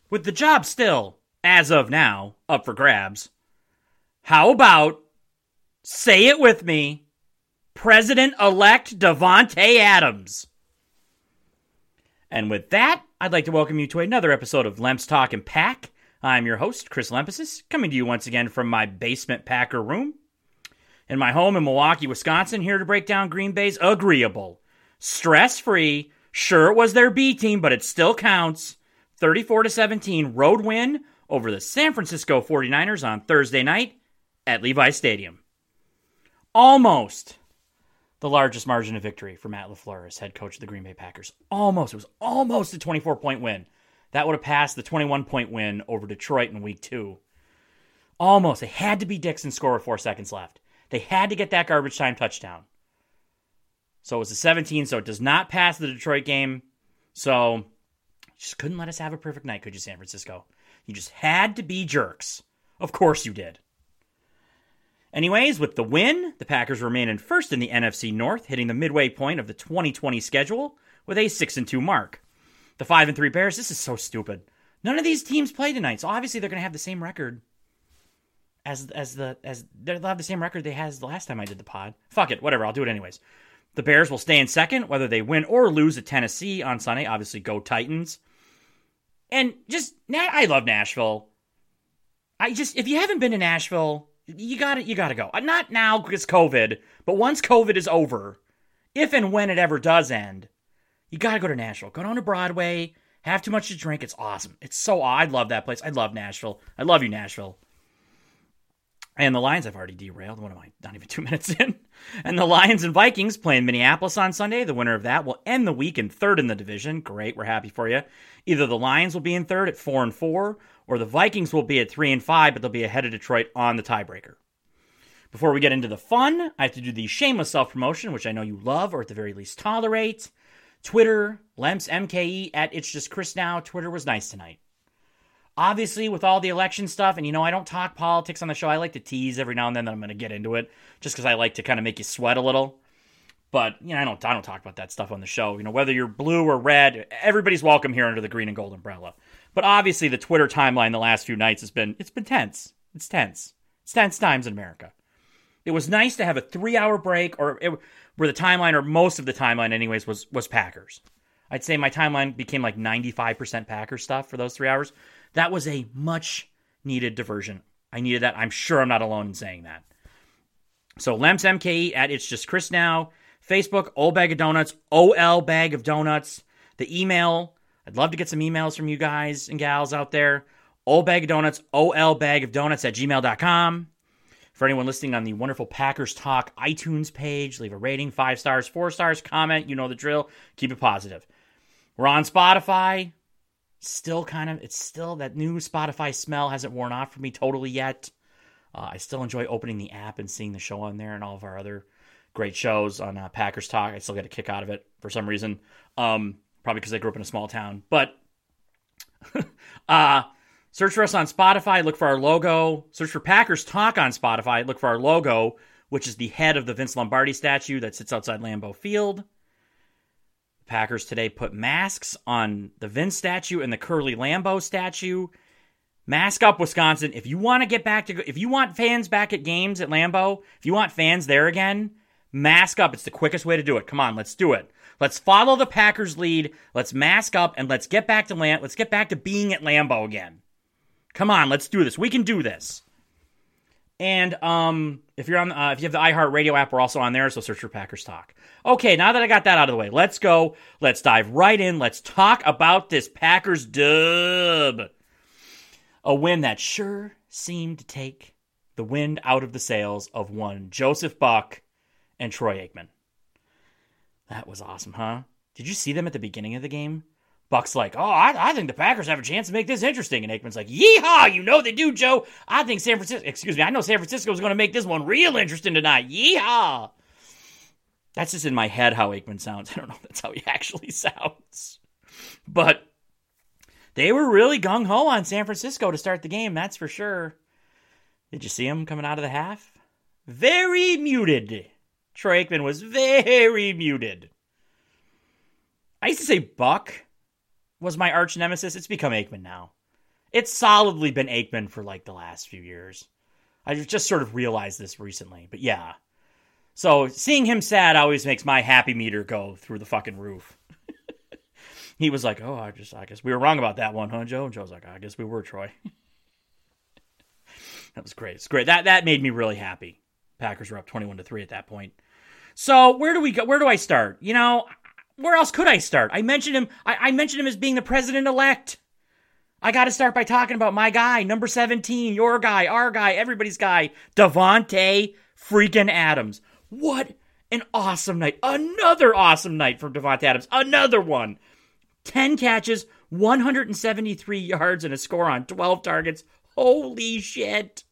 with the job still, as of now, up for grabs, how about, say it with me, President-elect Davante Adams? And with that, I'd like to welcome you to another episode of Lemps Talk and Pack. I'm your host, Chris Lempesis, coming to you once again from my basement Packer room in my home in Milwaukee, Wisconsin, here to break down Green Bay's agreeable, stress-free, sure it was their B team, but it still counts, 34-17 road win over the San Francisco 49ers on Thursday night at Levi's Stadium. Almost the largest margin of victory for Matt LaFleur as head coach of the Green Bay Packers. Almost. It was almost a 24-point win. That would have passed the 21-point win over Detroit in week 2. Almost. They had to beat Dixon, score with 4 seconds left. They had to get that garbage time touchdown. So it was a 17, so it does not pass the Detroit game. So you just couldn't let us have a perfect night, could you, San Francisco? You just had to be jerks. Of course you did. Anyways, with the win, the Packers remain in first in the NFC North, hitting the midway point of the 2020 schedule with a 6-2 mark. The 5-3 Bears, this is so stupid. None of these teams play tonight, so obviously they're going to have the same record as they'll have the same record they had as the last time I did the pod. Fuck it, whatever, I'll do it anyways. The Bears will stay in second, whether they win or lose at Tennessee on Sunday. Obviously, go Titans. And just, I love Nashville. If you haven't been to Nashville, you gotta go. Not now because COVID, but once COVID is over, if and when it ever does end, you gotta go to Nashville. Go down to Broadway, have too much to drink. It's awesome. It's so, I love that place. I love Nashville. I love you, Nashville. And the Lions, I've already derailed. What am I? Not even 2 minutes in. And the Lions and Vikings playing Minneapolis on Sunday. The winner of that will end the week in third in the division. Great, we're happy for you. Either the Lions will be in third at 4-4, or the Vikings will be at 3-5, but they'll be ahead of Detroit on the tiebreaker. Before we get into the fun, I have to do the shameless self-promotion, which I know you love, or at the very least tolerate. Twitter, Lemps MKE, at It's Just Chris Now. Twitter was nice tonight. Obviously, with all the election stuff, and I don't talk politics on the show. I like to tease every now and then that I'm going to get into it, just because I like to kind of make you sweat a little. But, I don't talk about that stuff on the show. Whether you're blue or red, everybody's welcome here under the green and gold umbrella. But obviously, the Twitter timeline the last few nights it's been tense. It's tense. It's tense times in America. It was nice to have a 3-hour break, where the timeline, or most of the timeline anyways, was Packers. I'd say my timeline became like 95% Packers stuff for those 3 hours. That was a much-needed diversion. I needed that. I'm sure I'm not alone in saying that. So, Lemps MKE at It's Just Chris Now. Facebook, Old Bag of Donuts, OL Bag of Donuts. The email, I'd love to get some emails from you guys and gals out there. Old Bag of Donuts, OL Bag of Donuts at gmail.com. For anyone listening on the wonderful Packers Talk iTunes page, leave a rating, 5 stars, 4 stars, comment, you know the drill. Keep it positive. We're on Spotify. It's still that new Spotify smell hasn't worn off for me totally yet. I still enjoy opening the app and seeing the show on there and all of our other great shows on Packers Talk. I still get a kick out of it for some reason. Probably because I grew up in a small town. But search for us on Spotify. Look for our logo. Search for Packers Talk on Spotify. Look for our logo, which is the head of the Vince Lombardi statue that sits outside Lambeau Field. Packers today put masks on the Vince statue and the Curly Lambeau statue. Mask up, Wisconsin. If you want fans back at games at Lambeau, if you want fans there again, mask up. It's the quickest way to do it. Come on, let's do it. Let's follow the Packers' lead. Let's mask up and let's get back to being at Lambeau again. Come on, let's do this. We can do this. And if you have the iHeartRadio app, we're also on there, so search for Packers Talk. Okay, now that I got that out of the way, let's go. Let's dive right in. Let's talk about this Packers dub. A win that sure seemed to take the wind out of the sails of one Joseph Buck and Troy Aikman. That was awesome, huh? Did you see them at the beginning of the game? Buck's like, I think the Packers have a chance to make this interesting. And Aikman's like, yeehaw, you know they do, Joe. I know San Francisco is going to make this one real interesting tonight. Yeehaw. That's just in my head how Aikman sounds. I don't know if that's how he actually sounds. But they were really gung-ho on San Francisco to start the game, that's for sure. Did you see him coming out of the half? Very muted. Troy Aikman was very muted. I used to say Buck was my arch nemesis. It's become Aikman now. It's solidly been Aikman for like the last few years. I just sort of realized this recently, but yeah. So seeing him sad always makes my happy meter go through the fucking roof. He was like, "Oh, I guess we were wrong about that one, huh, Joe?" And Joe's like, "I guess we were, Troy." That was great. It's great. That made me really happy. Packers were up 21-3 at that point. So where do we go? Where do I start? You know, where else could I start? I mentioned him. I mentioned him as being the president-elect. I got to start by talking about my guy, number 17, your guy, our guy, everybody's guy, Davante freaking Adams. What an awesome night. Another awesome night from Davante Adams. Another one. 10 catches, 173 yards, and a score on 12 targets. Holy shit.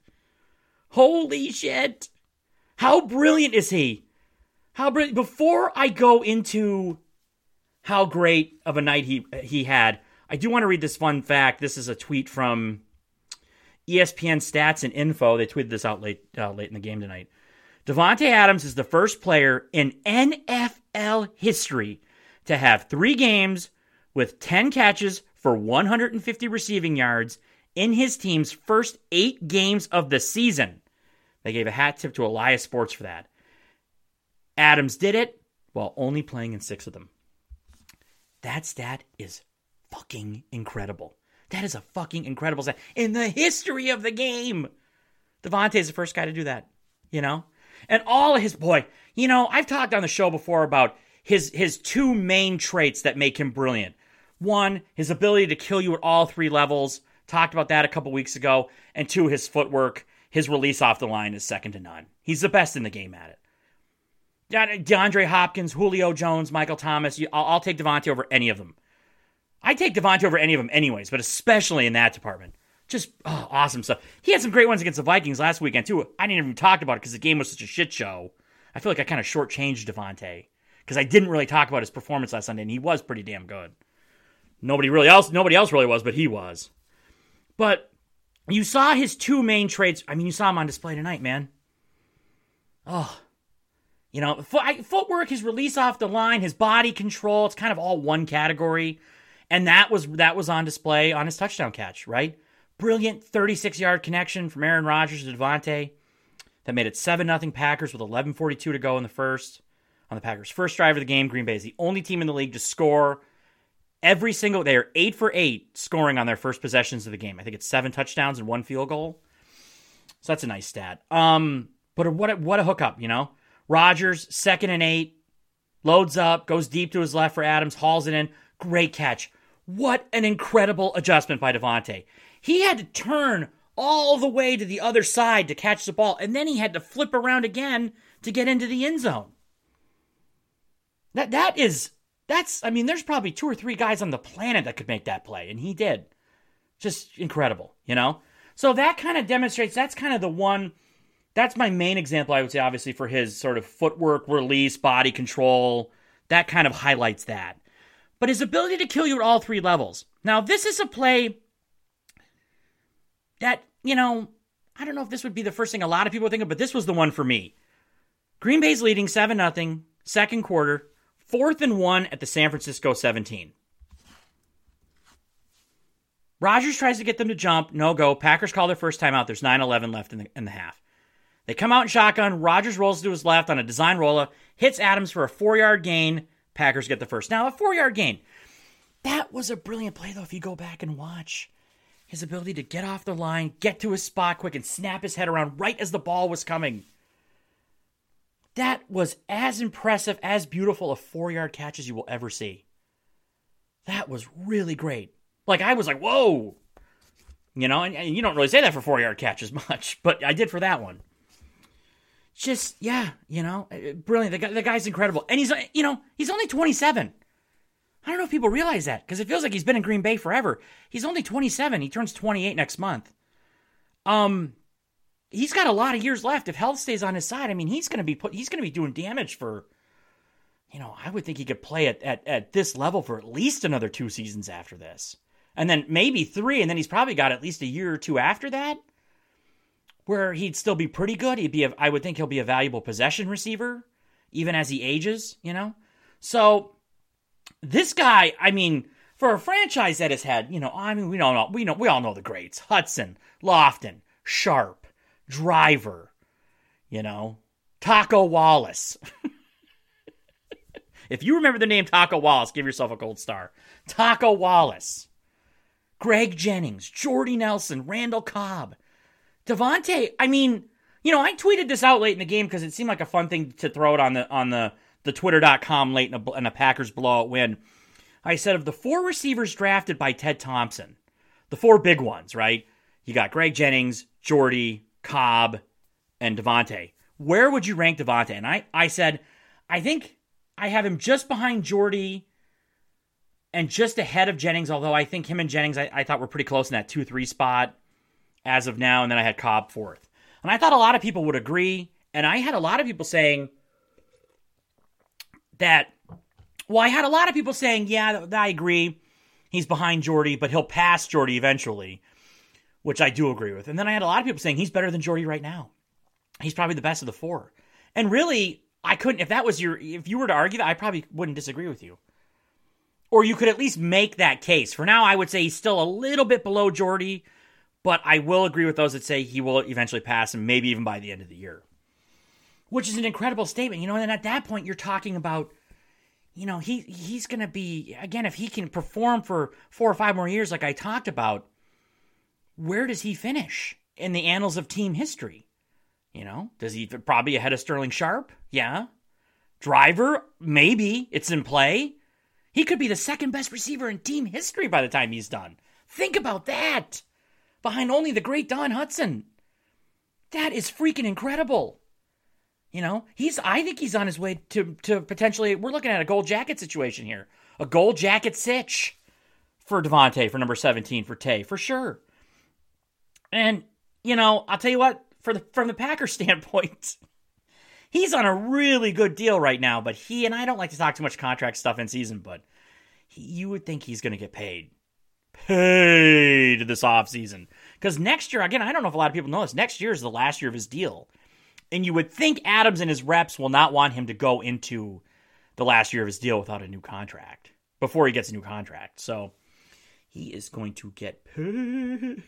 Holy shit. How brilliant is he? How brilliant. Before I go into how great of a night he had, I do want to read this fun fact. This is a tweet from ESPN Stats and Info. They tweeted this out late in the game tonight. Davante Adams is the first player in NFL history to have 3 games with 10 catches for 150 receiving yards in his team's first 8 games of the season. They gave a hat tip to Elias Sports for that. Adams did it while only playing in 6 of them. That stat is fucking incredible. That is a fucking incredible stat. In the history of the game, Davante is the first guy to do that, you know? And all of his, I've talked on the show before about his 2 main traits that make him brilliant. One, his ability to kill you at all 3 levels. Talked about that a couple weeks ago. And 2, his footwork. His release off the line is second to none. He's the best in the game at it. DeAndre Hopkins, Julio Jones, Michael Thomas. I'll take Davante over any of them. I take Davante over any of them anyways, but especially in that department. Just awesome stuff. He had some great ones against the Vikings last weekend, too. I didn't even talk about it because the game was such a shit show. I feel like I kind of shortchanged Davante because I didn't really talk about his performance last Sunday, and he was pretty damn good. Nobody else really was, but he was. But you saw his 2 main traits. I mean, you saw him on display tonight, man. Oh, you know, footwork, his release off the line, his body control, it's kind of all one category. And that was on display on his touchdown catch, right? Brilliant 36-yard connection from Aaron Rodgers to Davante that made it 7-0 Packers with 11:42 to go in the first. On the Packers' first drive of the game, Green Bay is the only team in the league to score they are 8 for 8 scoring on their first possessions of the game. I think it's 7 touchdowns and 1 field goal. So that's a nice stat. But what a hookup, you know? Rodgers, 2nd and 8, loads up, goes deep to his left for Adams, hauls it in. Great catch. What an incredible adjustment by Davante. He had to turn all the way to the other side to catch the ball, and then he had to flip around again to get into the end zone. There's probably 2 or 3 guys on the planet that could make that play, and he did. Just incredible, you know? So that kind of demonstrates, that's kind of the one, that's my main example, I would say, obviously, for his sort of footwork, release, body control. That kind of highlights that. But his ability to kill you at all 3 levels. Now, this is a play that, you know, I don't know if this would be the first thing a lot of people think of, but this was the one for me. Green Bay's leading 7-0, second quarter, 4th and 1 at the San Francisco 17. Rodgers tries to get them to jump. No go. Packers call their first timeout. There's 9:11 left in the half. They come out in shotgun. Rodgers rolls to his left on a design roll-up, hits Adams for a 4-yard gain. Packers get the first. Now, a 4-yard gain. That was a brilliant play, though, if you go back and watch. His ability to get off the line, get to his spot quick, and snap his head around right as the ball was coming. That was as impressive, as beautiful a 4-yard catch as you will ever see. That was really great. Like, I was like, whoa. You know, and you don't really say that for 4-yard catches much, but I did for that one. Just, yeah, you know, brilliant. The guy's incredible. And he's only 27. I don't know if people realize that, because it feels like he's been in Green Bay forever. He's only 27. He turns 28 next month. He's got a lot of years left. If health stays on his side, I mean, he's going to be doing damage for, you know, I would think he could play at this level for at least another 2 seasons after this. And then maybe 3, and then he's probably got at least a year or 2 after that, where he'd still be pretty good. I would think he'll be a valuable possession receiver, even as he ages, you know? So, this guy, I mean, for a franchise that has had, we all know the greats: Hudson, Lofton, Sharp, Driver, Taco Wallace. If you remember the name Taco Wallace, give yourself a gold star. Taco Wallace, Greg Jennings, Jordy Nelson, Randall Cobb, Devontae. I tweeted this out late in the game because it seemed like a fun thing to throw it on the Twitter.com late in a Packers blowout win. I said, of the 4 receivers drafted by Ted Thompson, the 4 big ones, right? You got Greg Jennings, Jordy, Cobb, and Devontae. Where would you rank Devontae? And I said, I think I have him just behind Jordy and just ahead of Jennings, although I think him and Jennings I thought were pretty close in that 2-3 spot as of now, and then I had Cobb 4th. And I thought a lot of people would agree, and I had a lot of people saying that, yeah, I agree, he's behind Jordy, but he'll pass Jordy eventually, which I do agree with. And then I had a lot of people saying he's better than Jordy right now. He's probably the best of the 4. And really, I couldn't, if you were to argue that, I probably wouldn't disagree with you. Or you could at least make that case. For now, I would say he's still a little bit below Jordy, but I will agree with those that say he will eventually pass him, maybe even by the end of the year. Which is an incredible statement, and at that point, you're talking about, he's going to be, again, if he can perform for 4 or 5 more years like I talked about, where does he finish in the annals of team history? Does he probably ahead of Sterling Sharp? Yeah. Driver? Maybe. It's in play. He could be the second best receiver in team history by the time he's done. Think about that. Behind only the great Don Hudson. That is freaking incredible. I think he's on his way to potentially, we're looking at a gold jacket situation here. A gold jacket sitch for Devontae, for number 17, for Tay, for sure. And, I'll tell you what, from the Packers standpoint, he's on a really good deal right now, but and I don't like to talk too much contract stuff in season, but you would think he's going to get paid this offseason. Because next year, again, I don't know if a lot of people know this, next year is the last year of his deal. And you would think Adams and his reps will not want him to go into the last year of his deal without a new contract, before he gets a new contract. So he is going to get paid.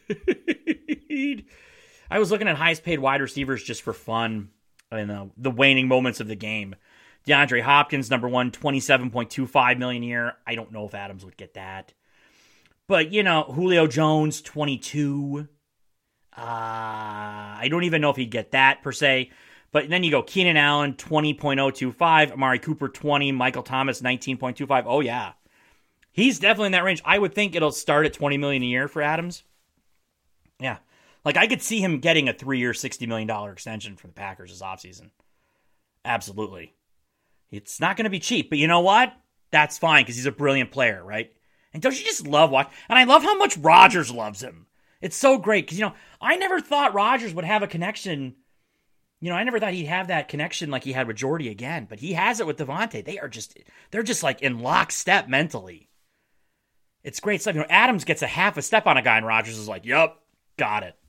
I was looking at highest paid wide receivers just for fun in the waning moments of the game. DeAndre Hopkins, number 1, $27.25 million a year. I don't know if Adams would get that. But, Julio Jones, 22. I don't even know if he'd get that per se. But then you go Keenan Allen, 20.025. Amari Cooper, 20. Michael Thomas, 19.25. Oh, yeah. He's definitely in that range. I would think it'll start at $20 million a year for Adams. Yeah. I could see him getting a 3-year, $60 million extension for the Packers this offseason. Absolutely. It's not going to be cheap, but you know what? That's fine, because he's a brilliant player, right? And don't you just love watching? And I love how much Rodgers loves him. It's so great, because, I never thought Rodgers would have a connection. I never thought he'd have that connection like he had with Jordy again, but he has it with Devontae. They're just like in lockstep mentally. It's great stuff. Adams gets a half a step on a guy, and Rodgers is like, yup, got it.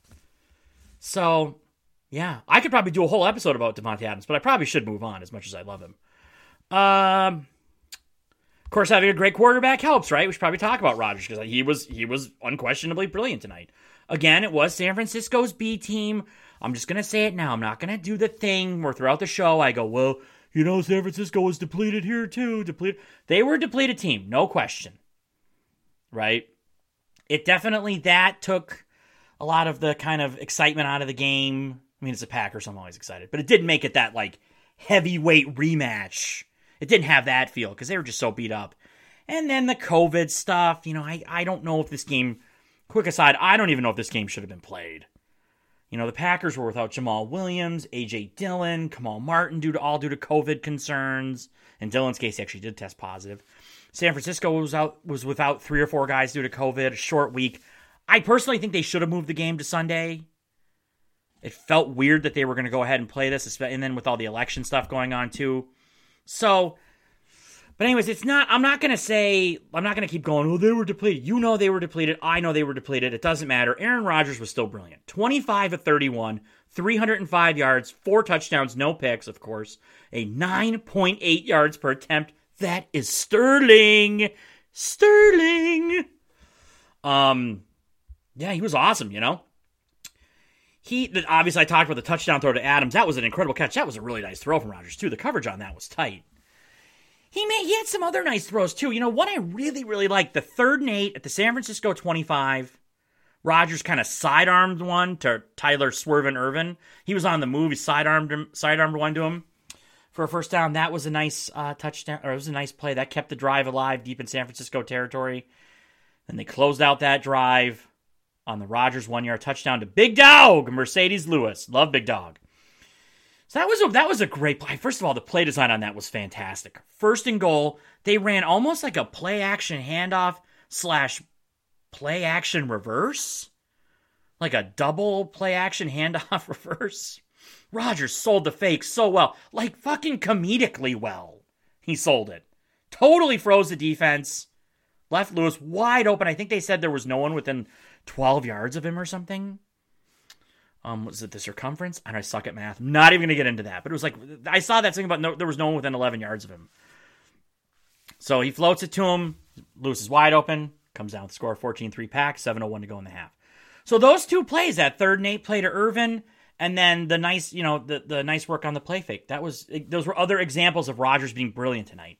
So, yeah, I could probably do a whole episode about Devontae Adams, but I probably should move on as much as I love him. Of course, having a great quarterback helps, right? We should probably talk about Rodgers because he was unquestionably brilliant tonight. Again, it was San Francisco's B team. I'm just going to say it now. I'm not going to do the thing where throughout the show I go, well, San Francisco was depleted here too. They were a depleted team, no question. Right? It definitely, that took a lot of the kind of excitement out of the game. I mean, it's the Packers, so I'm always excited. But it didn't make it that, heavyweight rematch. It didn't have that feel, because they were just so beat up. And then the COVID stuff, I don't know if this game, quick aside, I don't even know if this game should have been played. The Packers were without Jamal Williams, A.J. Dillon, Kamal Martin, due to COVID concerns. In Dillon's case, he actually did test positive. San Francisco was without 3 or 4 guys due to COVID, a short week. I personally think they should have moved the game to Sunday. It felt weird that they were going to go ahead and play this, and then with all the election stuff going on too. So, but anyways, I'm not going to keep going, they were depleted. They were depleted. I know they were depleted. It doesn't matter. Aaron Rodgers was still brilliant. 25 of 31, 305 yards, 4 touchdowns, no picks, of course. A 9.8 yards per attempt. That is sterling. Sterling. Yeah, he was awesome, Obviously, I talked about the touchdown throw to Adams. That was an incredible catch. That was a really nice throw from Rodgers, too. The coverage on that was tight. He had some other nice throws, too. One I really, really liked, the 3rd and 8 at the San Francisco 25. Rodgers kind of sidearmed one to Tyler Swervin Irvin. He was on the move. He sidearmed one to him for a first down. That was a nice touchdown, or it was a nice play. That kept the drive alive deep in San Francisco territory. Then they closed out that drive on the Rodgers 1-yard touchdown to Big Dog, Mercedes Lewis. Love Big Dog. So that was a great play. First of all, the play design on that was fantastic. 1st and goal, they ran almost like a play-action handoff / play-action reverse. Like a double play-action handoff reverse. Rodgers sold the fake so well. Like fucking comedically well. He sold it. Totally froze the defense. Left Lewis wide open. I think they said there was no one within 12 yards of him or something. Was it the circumference? I suck at math. Not even going to get into that. But it was like, I saw that thing about there was no one within 11 yards of him. So he floats it to him. Lewis is wide open. Comes down with the score 14-3 Pack. 7:01 to go in the half. So those two plays, that 3rd and 8 play to Irvin, and then the nice, the nice work on the play fake. Those were other examples of Rodgers being brilliant tonight.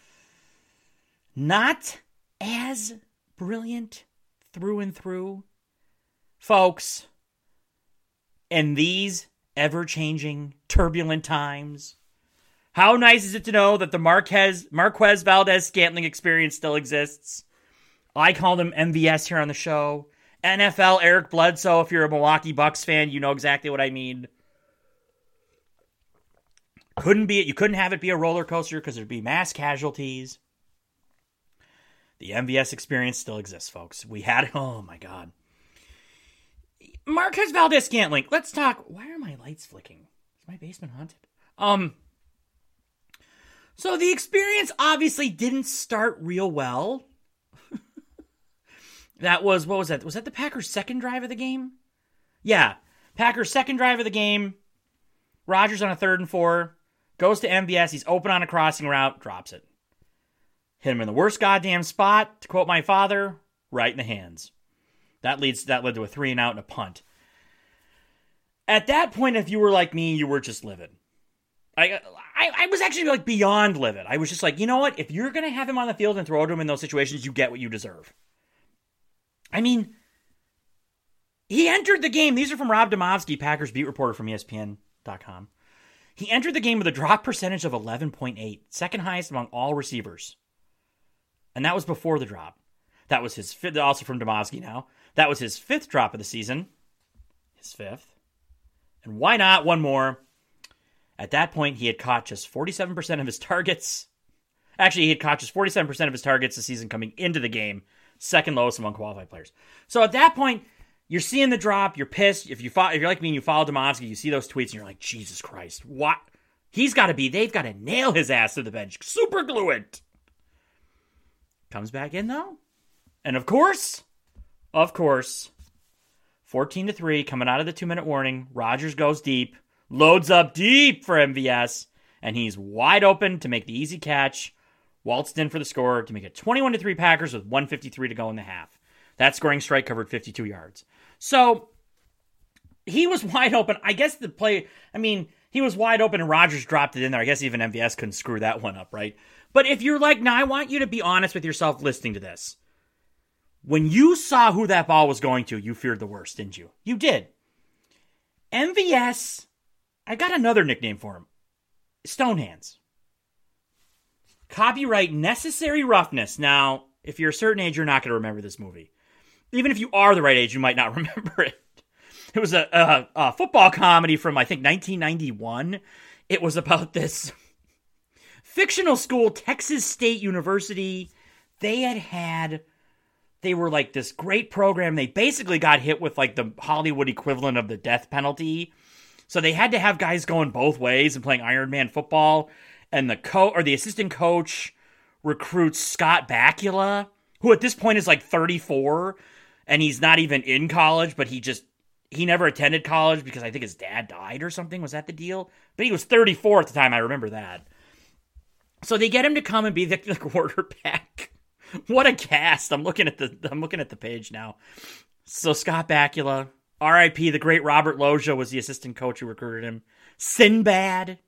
Not as brilliant through and through, folks. In these ever-changing, turbulent times, how nice is it to know that the Marquez Valdez-Scantling experience still exists? I called him MVS here on the show. NFL Eric Bledsoe, if you're a Milwaukee Bucks fan, you know exactly what I mean. You couldn't have it be a roller coaster because there'd be mass casualties. The MVS experience still exists, folks. We had it. Oh, my God. Marquez Valdez-Scantling. Let's talk. Why are my lights flicking? Is my basement haunted? So the experience obviously didn't start real well. What was that? Was that the Packers' second drive of the game? Yeah. Packers' second drive of the game. Rodgers on a 3rd and 4. Goes to MVS. He's open on a crossing route. Drops it. Hit him in the worst goddamn spot. To quote my father, right in the hands. That led to a 3 and out and a punt. At that point, if you were like me, you were just livid. I was actually like beyond livid. I was just like, you know what? If you're going to have him on the field and throw to him in those situations, you get what you deserve. I mean, he entered the game. These are from Rob Demovsky, Packers beat reporter from ESPN.com. He entered the game with a drop percentage of 11.8, second highest among all receivers. And that was before the drop. That was his fifth, also from Demovsky now. That was his 5th drop of the season. His 5th. And why not one more? At that point, he had caught just 47% of his targets. Actually, he had caught just 47% of his targets this season coming into the game. Second lowest among qualified players. So at that point, you're seeing the drop. You're pissed. If you're like me and you follow Demovsky, you see those tweets and you're like, Jesus Christ, what? They've got to nail his ass to the bench. Super glue it. Comes back in though. And of course, 14-3 coming out of the 2-minute warning. Rodgers goes deep, loads up deep for MVS, and he's wide open to make the easy catch. Waltzed in for the score to make it 21-3 Packers with 1:53 to go in the half. That scoring strike covered 52 yards. So he was wide open. I guess the play, he was wide open and Rodgers dropped it in there. I guess even MVS couldn't screw that one up, right? But if you're like, now I want you to be honest with yourself listening to this. When you saw who that ball was going to, you feared the worst, didn't you? You did. MVS, I got another nickname for him. Stonehands. Copyright Necessary Roughness. Now, if you're a certain age, you're not going to remember this movie. Even if you are the right age, you might not remember it. It was a football comedy from, I think, 1991. It was about this fictional school, Texas State University. They were like this great program. They basically got hit with like the Hollywood equivalent of the death penalty. So they had to have guys going both ways and playing Iron Man football. And the assistant coach recruits Scott Bakula, who at this point is like 34, and he's not even in college, but he never attended college because I think his dad died or something. Was that the deal? But he was 34 at the time. I remember that. So they get him to come and be the quarterback What a cast. I'm looking at the page now. So Scott Bakula, R.I.P. the great Robert Loggia was the assistant coach who recruited him. Sinbad,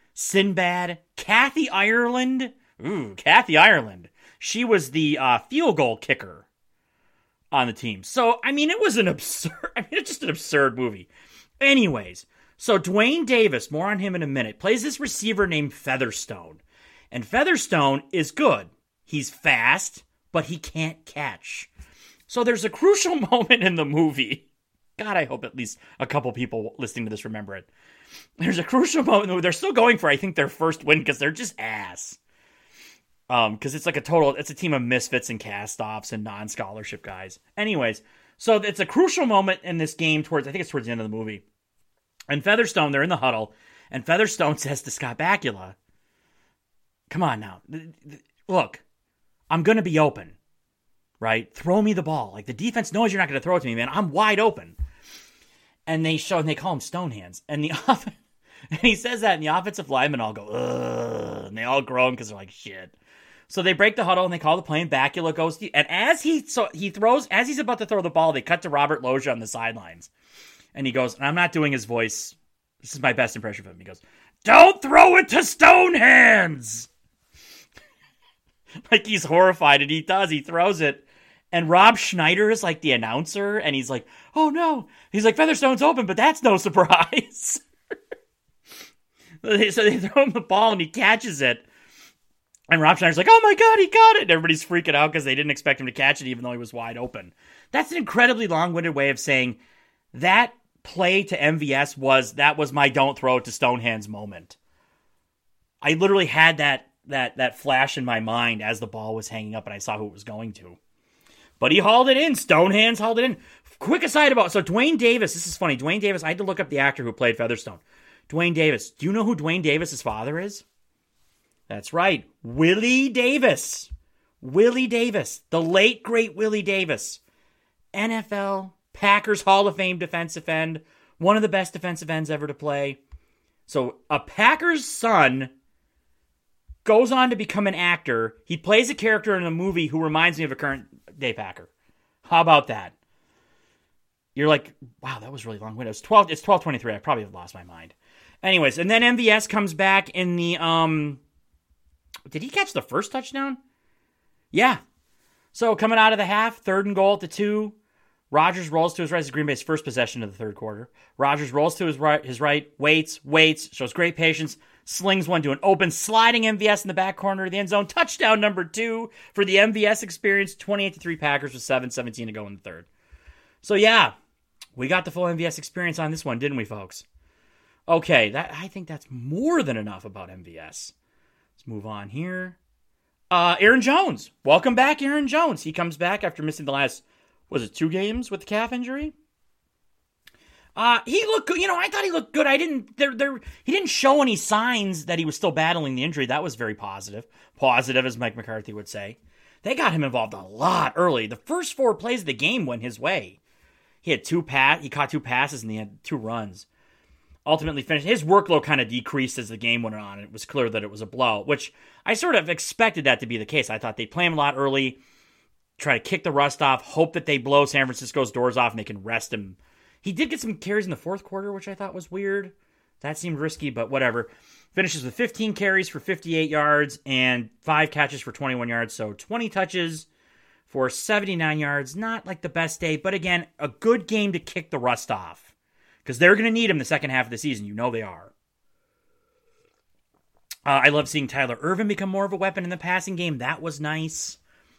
Kathy Ireland. Ooh, Kathy Ireland. She was the field goal kicker on the team. So, I mean, it was it's just an absurd movie. Anyways, so Dwayne Davis, more on him in a minute, plays this receiver named Featherstone. And Featherstone is good. He's fast, but he can't catch. So there's a crucial moment in the movie. God, I hope at least a couple people listening to this remember it. There's a crucial moment where they're still going for, I think, their first win because they're just ass. Because it's a team of misfits and cast-offs and non-scholarship guys. Anyways, so it's a crucial moment in this game I think it's towards the end of the movie. And Featherstone, they're in the huddle, and Featherstone says to Scott Bakula, come on now, look, I'm going to be open, right? Throw me the ball. Like, the defense knows you're not going to throw it to me, man. I'm wide open. And they call him Stonehands. And and he says that, and the offensive linemen all go, ugh, and they all groan because they're like, shit. So they break the huddle, and they call the play, and Bakula goes, and as he's about to throw the ball, they cut to Robert Loggia on the sidelines. And he goes, and I'm not doing his voice. This is my best impression of him. He goes, don't throw it to Stonehands! Like he's horrified, and he does. He throws it. And Rob Schneider is like the announcer, and he's like, oh no. He's like, Featherstone's open, but that's no surprise. So they throw him the ball, and he catches it. And Rob Schneider's like, oh my God, he caught it. And everybody's freaking out because they didn't expect him to catch it, even though he was wide open. That's an incredibly long-winded way of saying that play to MVS was my don't throw it to Stonehands moment. I literally had that flash in my mind as the ball was hanging up and I saw who it was going to. But he hauled it in. Stonehands hauled it in. Quick aside so Dwayne Davis, this is funny. Dwayne Davis, I had to look up the actor who played Featherstone. Dwayne Davis. Do you know who Dwayne Davis' father is? That's right. Willie Davis. Willie Davis. The late, great Willie Davis. NFL, Packers Hall of Fame defensive end. One of the best defensive ends ever to play. So a Packers son goes on to become an actor. He plays a character in a movie who reminds me of a current day Packer. How about that? You're like, wow, that was really long-winded. It's 12:23. I probably have lost my mind. Anyways, and then MVS comes back in the did he catch the first touchdown? Yeah. So coming out of the half, 3rd and goal at the 2. Rodgers rolls to his right. This is Green Bay's first possession of the third quarter. Rodgers rolls to his right, waits, shows great patience, slings one to an open, sliding MVS in the back corner of the end zone. Touchdown number 2 for the MVS experience. 28-3 Packers with 7:17 to go in the third. So yeah, we got the full MVS experience on this one, didn't we, folks? Okay, I think that's more than enough about MVS. Let's move on here. Aaron Jones. Welcome back, Aaron Jones. He comes back after missing the last, 2 games with the calf injury? He looked good. I thought he looked good. He didn't show any signs that he was still battling the injury. That was very positive. Positive, as Mike McCarthy would say. They got him involved a lot early. The first 4 plays of the game went his way. He caught 2 passes and he had 2 runs. Ultimately finished. His workload kind of decreased as the game went on. It was clear that it was a blow, which I sort of expected that to be the case. I thought they'd play him a lot early, try to kick the rust off, hope that they blow San Francisco's doors off and they can rest him. He did get some carries in the fourth quarter, which I thought was weird. That seemed risky, but whatever. Finishes with 15 carries for 58 yards and 5 catches for 21 yards. So 20 touches for 79 yards. Not like the best day, but again, a good game to kick the rust off. Because they're going to need him the second half of the season. You know they are. I love seeing Tyler Ervin become more of a weapon in the passing game. That was nice.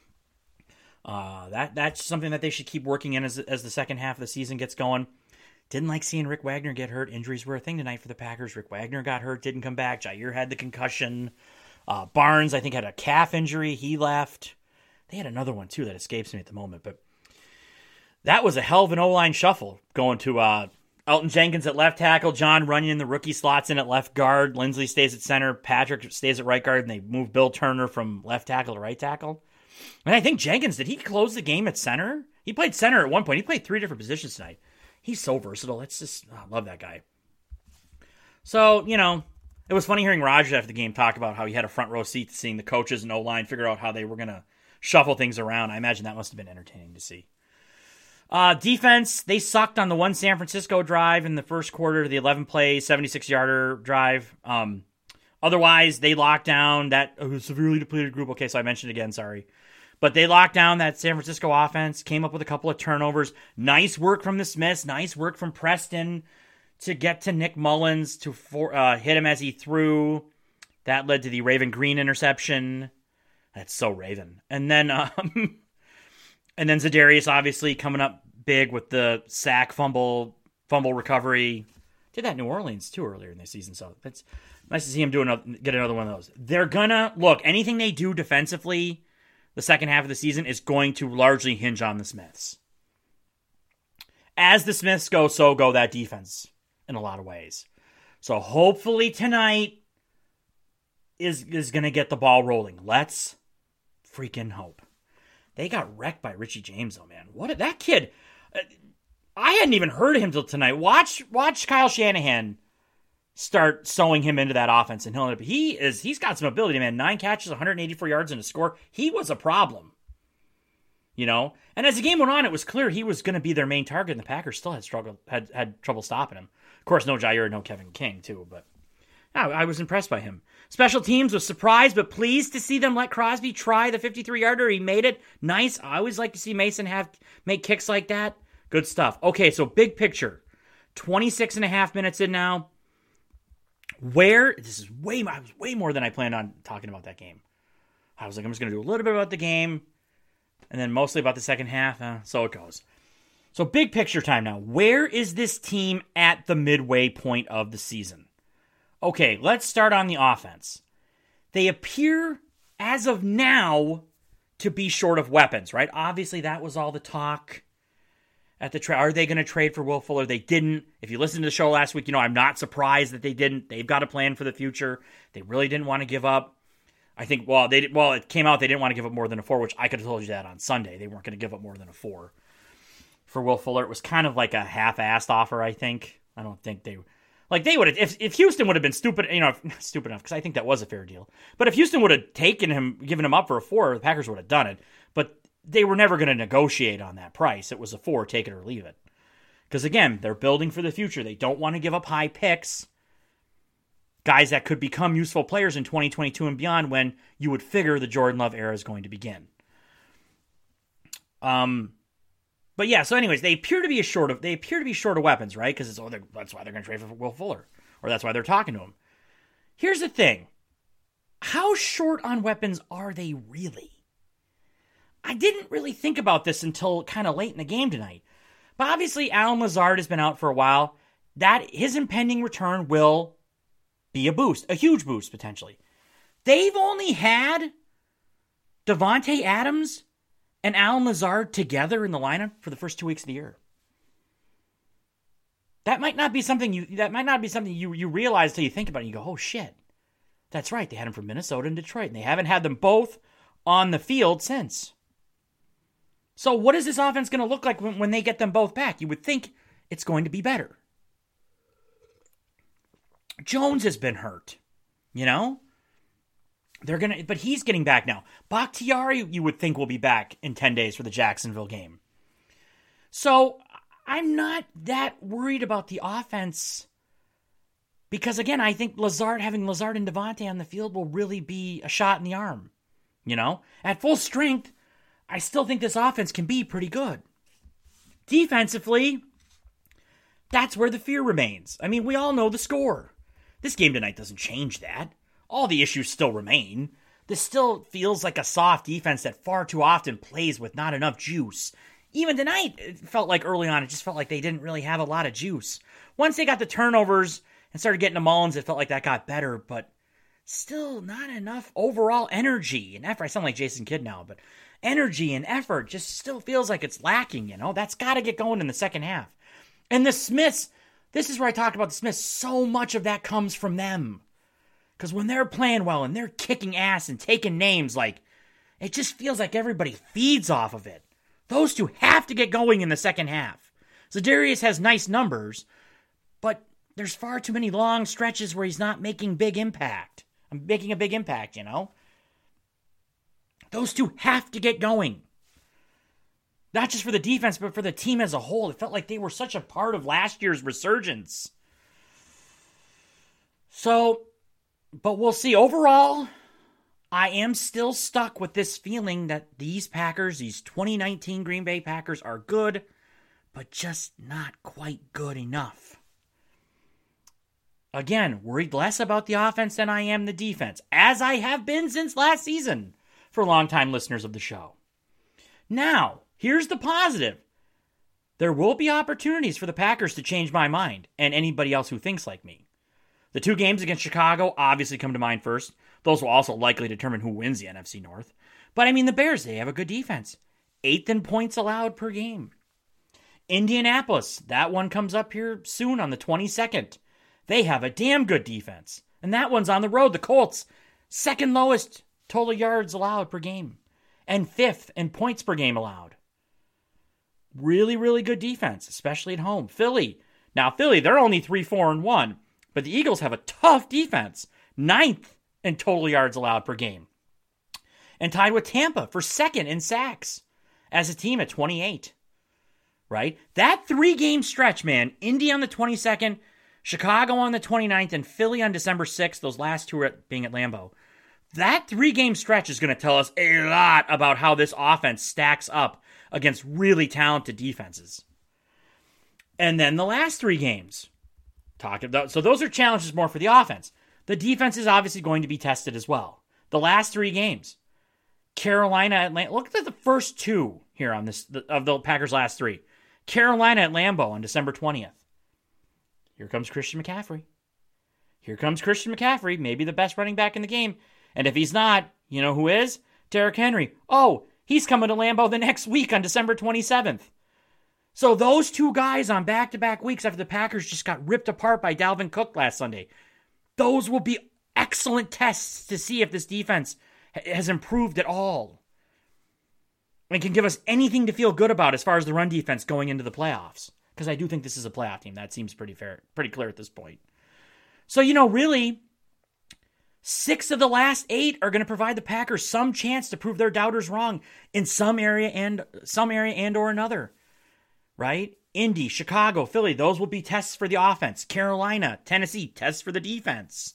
That's something that they should keep working in as the second half of the season gets going. Didn't like seeing Rick Wagner get hurt. Injuries were a thing tonight for the Packers. Rick Wagner got hurt, didn't come back. Jair had the concussion. Barnes, I think, had a calf injury. He left. They had another one, too, that escapes me at the moment. But that was a hell of an O-line shuffle going to Elton Jenkins at left tackle, John Runyon, the rookie, slots in at left guard. Lindsley stays at center. Patrick stays at right guard, and they move Bill Turner from left tackle to right tackle. And I think Jenkins, did he close the game at center? He played center at one point. He played 3 different positions tonight. He's so versatile. I love that guy. So, it was funny hearing Rodgers after the game talk about how he had a front row seat to seeing the coaches and O-line figure out how they were going to shuffle things around. I imagine that must have been entertaining to see. Defense, they sucked on the one San Francisco drive in the first quarter, the 11-play, 76-yarder drive. Otherwise, they locked down that severely depleted group. Okay, so I mentioned it again, sorry. But they locked down that San Francisco offense, came up with a couple of turnovers. Nice work from the Smiths, nice work from Preston to get to Nick Mullins to hit him as he threw. That led to the Raven Green interception. That's so Raven. And then Za'Darius obviously coming up big with the sack fumble recovery. Did that in New Orleans too earlier in the season, so that's nice to see him get another one of those. They're gonna look, anything they do defensively the second half of the season is going to largely hinge on the Smiths. As the Smiths go, so go that defense in a lot of ways. So hopefully tonight is going to get the ball rolling. Let's freaking hope. They got wrecked by Richie James, though, man. That kid, I hadn't even heard of him till tonight. Watch Kyle Shanahan start sewing him into that offense, and he's got some ability, man. 9 catches, 184 yards, and a score. He was a problem, you know. And as the game went on, it was clear he was going to be their main target, and the Packers still had trouble stopping him. Of course, no Jair, no Kevin King, too, but I was impressed by him. Special teams was surprised, but pleased to see them let Crosby try the 53-yarder. He made it. Nice. I always like to see Mason make kicks like that. Good stuff. Okay, so big picture. 26 and a half minutes in now. This is way more than I planned on talking about that game. I was like, I'm just going to do a little bit about the game, and then mostly about the second half. So it goes. So big picture time now. Where is this team at the midway point of the season? Okay, let's start on the offense. They appear, as of now, to be short of weapons, right? Obviously, that was all the talk at the trade. Are they going to trade for Will Fuller? They didn't. If you listened to the show last week, you know I'm not surprised that they didn't. They've got a plan for the future. They really didn't want to give up. I think, it came out they didn't want to give up more than a 4, which I could have told you that on Sunday. They weren't going to give up more than a 4 for Will Fuller. It was kind of like a half-assed offer, I think. I don't think they would have, if Houston would have been stupid, not stupid enough, because I think that was a fair deal. But if Houston would have given him up for a 4, the Packers would have done it. But they were never going to negotiate on that price. It was a 4, take it or leave it. Because again, they're building for the future. They don't want to give up high picks. Guys that could become useful players in 2022 and beyond, when you would figure the Jordan Love era is going to begin. But yeah, so anyways, they appear to be short of weapons, right? Because that's why they're going to trade for Will Fuller, or that's why they're talking to him. Here's the thing: how short on weapons are they really? I didn't really think about this until kind of late in the game tonight. But obviously, Allen Lazard has been out for a while. That his impending return will be a huge boost potentially. They've only had Davante Adams and Allen Lazard together in the lineup for the first 2 weeks of the year. That might not be something you realize till you think about it and you go, oh shit. That's right, they had them from Minnesota and Detroit, and they haven't had them both on the field since. So what is this offense going to look like when they get them both back? You would think it's going to be better. Jones has been hurt, you know? But he's getting back now. Bakhtiari, you would think, will be back in 10 days for the Jacksonville game. So I'm not that worried about the offense because, again, I think having Lazard and Davante on the field will really be a shot in the arm. You know, at full strength, I still think this offense can be pretty good. Defensively, that's where the fear remains. I mean, we all know the score. This game tonight doesn't change that. All the issues still remain. This still feels like a soft defense that far too often plays with not enough juice. Even tonight, it felt like early on, it just felt like they didn't really have a lot of juice. Once they got the turnovers and started getting to Mullins, it felt like that got better, but still not enough overall energy and effort. I sound like Jason Kidd now, but energy and effort just still feels like it's lacking, you know? That's got to get going in the second half. And the Smiths, this is where I talked about the Smiths, so much of that comes from them. Because when they're playing well and they're kicking ass and taking names, like, it just feels like everybody feeds off of it. Those two have to get going in the second half. Za'Darius has nice numbers, but there's far too many long stretches where he's not making a big impact, you know? Those two have to get going. Not just for the defense, but for the team as a whole. It felt like they were such a part of last year's resurgence. So, but we'll see. Overall, I am still stuck with this feeling that these Packers, these 2019 Green Bay Packers, are good, but just not quite good enough. Again, worried less about the offense than I am the defense, as I have been since last season for longtime listeners of the show. Now, here's the positive. There will be opportunities for the Packers to change my mind and anybody else who thinks like me. The 2 games against Chicago obviously come to mind first. Those will also likely determine who wins the NFC North. But I mean, the Bears, they have a good defense. 8th in points allowed per game. Indianapolis, that one comes up here soon on the 22nd. They have a damn good defense. And that one's on the road. The Colts, 2nd lowest total yards allowed per game. And 5th in points per game allowed. Really, really good defense, especially at home. Philly. Now, Philly, they're only 3-4-1. But the Eagles have a tough defense. 9th in total yards allowed per game. And tied with Tampa for 2nd in sacks as a team at 28. Right? That 3-game stretch, man. Indy on the 22nd, Chicago on the 29th, and Philly on December 6th. Those last two are being at Lambeau. That 3-game stretch is going to tell us a lot about how this offense stacks up against really talented defenses. And then the last 3 games. So those are challenges more for the offense. The defense is obviously going to be tested as well. The last 3 games. Carolina, Atlanta. Look at the first 2 here on this of the Packers' last 3. Carolina at Lambeau on December 20th. Here comes Christian McCaffrey. Maybe the best running back in the game. And if he's not, you know who is? Derrick Henry. Oh, he's coming to Lambeau the next week on December 27th. So those 2 guys on back-to-back weeks after the Packers just got ripped apart by Dalvin Cook last Sunday, those will be excellent tests to see if this defense has improved at all and can give us anything to feel good about as far as the run defense going into the playoffs. Because I do think this is a playoff team. That seems pretty fair, pretty clear at this point. So, really, 6 of the last 8 are going to provide the Packers some chance to prove their doubters wrong in some area and or another. Right? Indy, Chicago, Philly, those will be tests for the offense. Carolina, Tennessee, tests for the defense.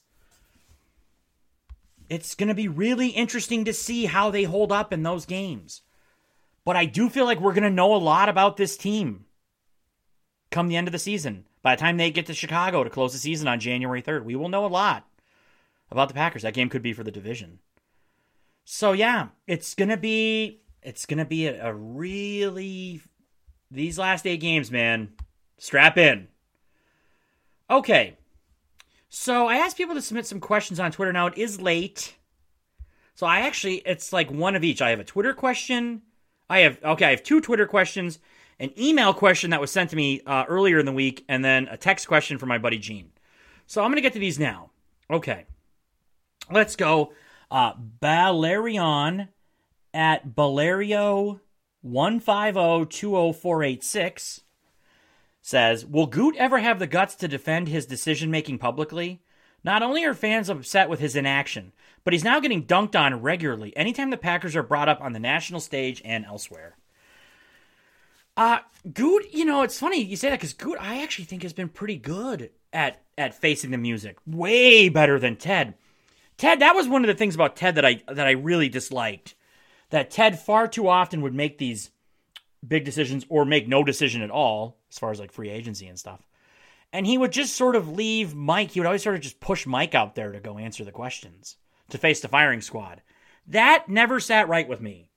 It's going to be really interesting to see how they hold up in those games. But I do feel like we're going to know a lot about this team come the end of the season. By the time they get to Chicago to close the season on January 3rd, we will know a lot about the Packers. That game could be for the division. So yeah, it's going to be a really... These last 8 games, man, strap in. Okay, so I asked people to submit some questions on Twitter. Now, it is late. So it's like one of each. I have a Twitter question. I have 2 Twitter questions, an email question that was sent to me earlier in the week, and then a text question from my buddy Gene. So I'm going to get to these now. Okay, let's go. Balerion at Balerio 150-20486 says, will Goot ever have the guts to defend his decision-making publicly? Not only are fans upset with his inaction, but he's now getting dunked on regularly anytime the Packers are brought up on the national stage and elsewhere. Goot, it's funny you say that because Goot, I actually think has been pretty good at facing the music. Way better than Ted. Ted, that was one of the things about Ted that I really disliked. That Ted far too often would make these big decisions or make no decision at all, as far as like free agency and stuff. And he would just sort of leave Mike. He would always sort of just push Mike out there to go answer the questions, to face the firing squad. That never sat right with me.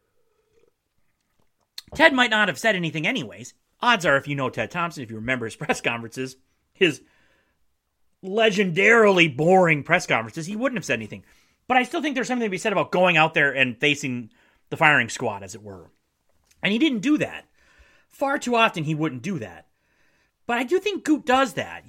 Ted might not have said anything anyways. Odds are, if you know Ted Thompson, if you remember his press conferences, his legendarily boring press conferences, he wouldn't have said anything. But I still think there's something to be said about going out there and facing the firing squad, as it were. And he didn't do that. Far too often he wouldn't do that. But I do think Goot does that,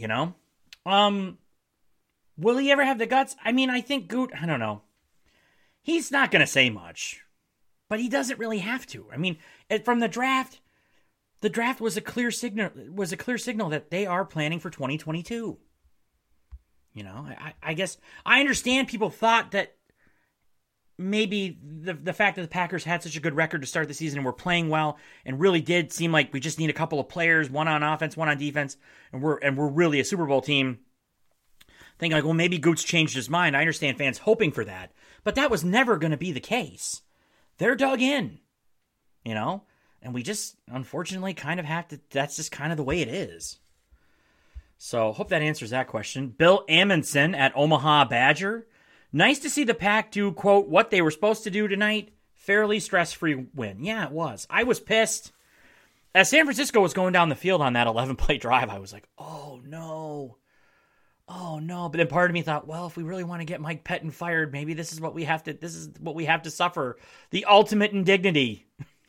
Will he ever have the guts? I mean, I think Goot, I don't know. He's not going to say much. But he doesn't really have to. I mean, from the draft was a clear signal that they are planning for 2022. I guess I understand people thought that maybe the fact that the Packers had such a good record to start the season and were playing well and really did seem like we just need a couple of players, one on offense, one on defense, and we're really a Super Bowl team. Thinking like, well, maybe Goots changed his mind. I understand fans hoping for that, but that was never going to be the case. They're dug in, and we just unfortunately kind of have to. That's just kind of the way it is. So hope that answers that question. Bill Amundsen at Omaha Badger. Nice to see the Pack do, quote, what they were supposed to do tonight. Fairly stress-free win. Yeah, it was. I was pissed. As San Francisco was going down the field on that 11-play drive, I was like, oh, no. Oh, no. But then part of me thought, well, if we really want to get Mike Pettin fired, maybe this is what we have to suffer. The ultimate indignity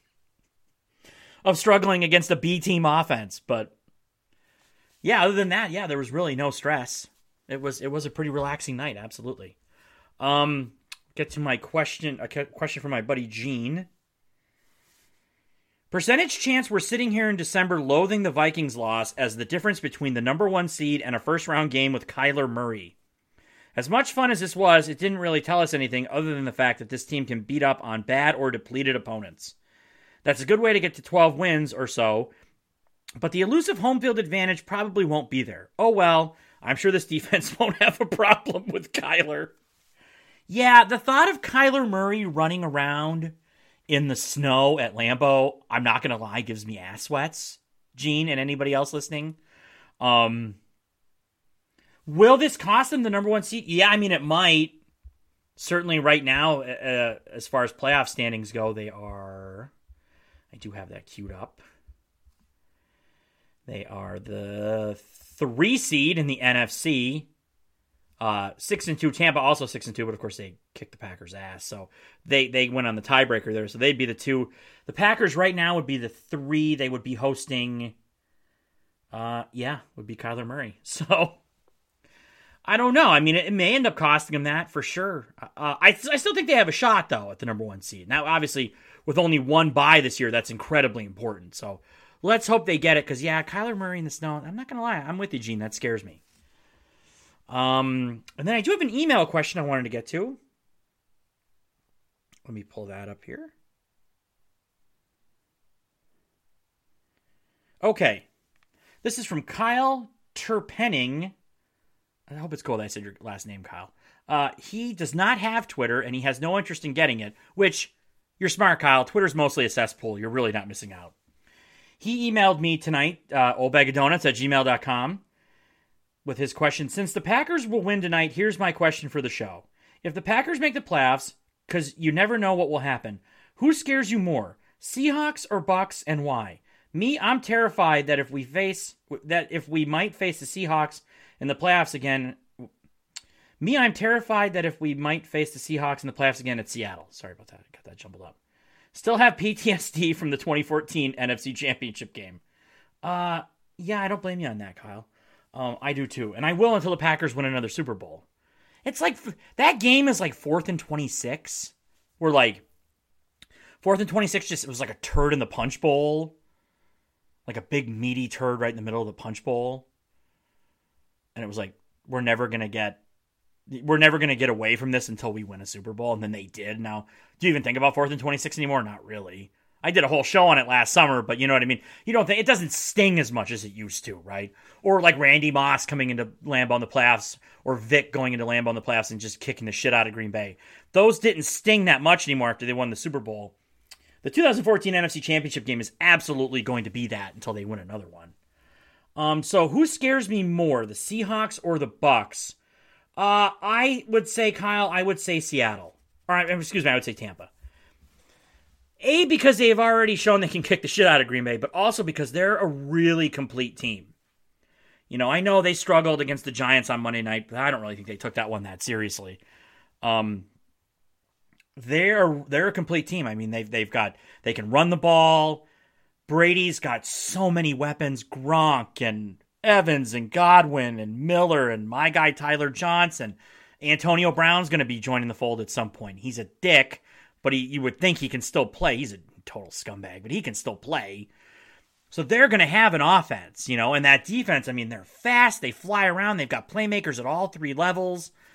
of struggling against a B-team offense. But, yeah, other than that, yeah, there was really no stress. It was a pretty relaxing night, absolutely. Get to my question, a question from my buddy Gene. Percentage chance we're sitting here in December loathing the Vikings loss as the difference between the number 1 seed and a first-round game with Kyler Murray. As much fun as this was, it didn't really tell us anything other than the fact that this team can beat up on bad or depleted opponents. That's a good way to get to 12 wins or so, but the elusive home field advantage probably won't be there. Oh well, I'm sure this defense won't have a problem with Kyler. Yeah, the thought of Kyler Murray running around in the snow at Lambeau, I'm not going to lie, gives me ass sweats. Gene and anybody else listening. Will this cost them the number 1 seed? Yeah, I mean, it might. Certainly right now, as far as playoff standings go, they are... I do have that queued up. They are the 3 seed in the NFC. 6-2. Tampa also 6-2, but of course they kicked the Packers' ass, so they went on the tiebreaker there. So they'd be the 2. The Packers right now would be the 3. They would be hosting. Would be Kyler Murray. So I don't know. I mean, it may end up costing them that for sure. I still think they have a shot though at the number 1 seed. Now, obviously, with only 1 bye this year, that's incredibly important. So let's hope they get it because Kyler Murray in the snow. I'm not gonna lie, I'm with you, Gene. That scares me. And then I do have an email question I wanted to get to. Let me pull that up here. Okay. This is from Kyle Terpenning. I hope it's cool that I said your last name, Kyle. He does not have Twitter, and he has no interest in getting it, which, you're smart, Kyle. Twitter's mostly a cesspool. You're really not missing out. He emailed me tonight, oldbagofdonuts@gmail.com. with his question. Since the Packers will win tonight, here's my question for the show. If the Packers make the playoffs, because you never know what will happen, who scares you more, Seahawks or Bucks, and why? Me, I'm terrified that if we might face the Seahawks in the playoffs again. I'm terrified that if we might face the Seahawks in the playoffs again at Seattle. Sorry about that. I got that jumbled up. Still have PTSD from the 2014 NFC Championship game. I don't blame you on that, Kyle. I do too. And I will until the Packers win another Super Bowl. It's like, that game is like 4th and 26. We're like, 4th and 26, it was like a turd in the punch bowl. Like a big meaty turd right in the middle of the punch bowl. And it was like, we're never going to get away from this until we win a Super Bowl. And then they did. Now, do you even think about 4th and 26 anymore? Not really. I did a whole show on it last summer, but you know what I mean? You don't think it doesn't sting as much as it used to, right? Or like Randy Moss coming into Lambeau in the playoffs, or Vic going into Lambeau in the playoffs and just kicking the shit out of Green Bay. Those didn't sting that much anymore after they won the Super Bowl. The 2014 NFC Championship game is absolutely going to be that until they win another one. So who scares me more, the Seahawks or the Bucks? I would say, Kyle, I would say Seattle. I would say Tampa. A, because they've already shown they can kick the shit out of Green Bay, but also because they're a really complete team. You know, I know they struggled against the Giants on Monday night, but I don't really think they took that one that seriously. They're a complete team. I mean, they can run the ball. Brady's got so many weapons. Gronk and Evans and Godwin and Miller and my guy Tyler Johnson. Antonio Brown's going to be joining the fold at some point. He's a dick, but you would think he can still play. He's a total scumbag, but he can still play. So they're going to have an offense, and that defense, I mean, they're fast. They fly around. They've got playmakers at all 3 levels.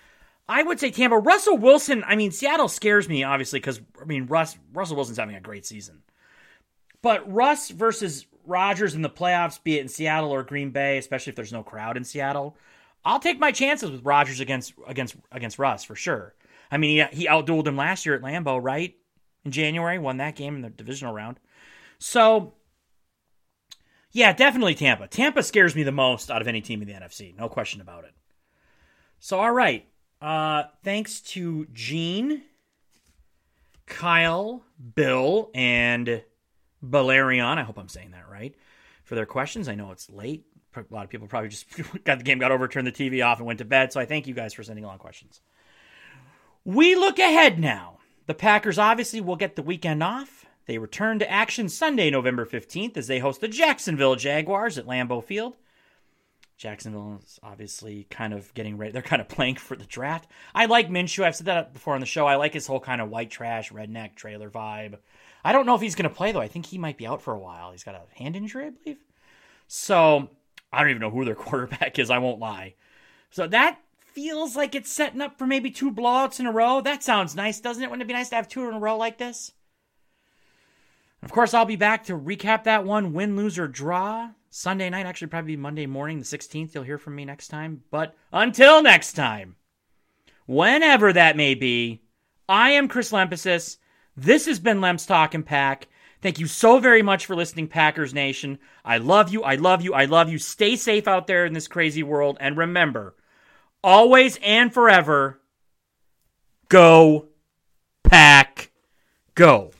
I would say Tampa. Russell Wilson, I mean, Seattle scares me, obviously, because, I mean, Russell Wilson's having a great season. But Russ versus Rodgers in the playoffs, be it in Seattle or Green Bay, especially if there's no crowd in Seattle, I'll take my chances with Rodgers against Russ, for sure. I mean, he outdueled him last year at Lambeau, right? In January, won that game in the divisional round. So, yeah, definitely Tampa. Tampa scares me the most out of any team in the NFC. No question about it. So, all right. Thanks to Gene, Kyle, Bill, and Balerion, I hope I'm saying that right, for their questions. I know it's late. A lot of people probably just got over, turned the TV off, and went to bed. So I thank you guys for sending along questions. We look ahead now. The Packers obviously will get the weekend off. They return to action Sunday, November 15th, as they host the Jacksonville Jaguars at Lambeau Field. Jacksonville is obviously kind of getting ready. They're kind of playing for the draft. I like Minshew. I've said that before on the show. I like his whole kind of white trash, redneck, trailer vibe. I don't know if he's going to play, though. I think he might be out for a while. He's got a hand injury, I believe. So, I don't even know who their quarterback is. I won't lie. So, that feels like it's setting up for maybe 2 blowouts in a row. That sounds nice, doesn't it? Wouldn't it be nice to have 2 in a row like this? Of course, I'll be back to recap that one, win, lose, or draw. Sunday night, actually probably Monday morning, the 16th. You'll hear from me next time. But until next time, whenever that may be, I am Chris Lempesis. This has been Lemps Talkin' Pack. Thank you so very much for listening, Packers Nation. I love you. I love you. I love you. Stay safe out there in this crazy world. And remember, always and forever, go, Pack, go.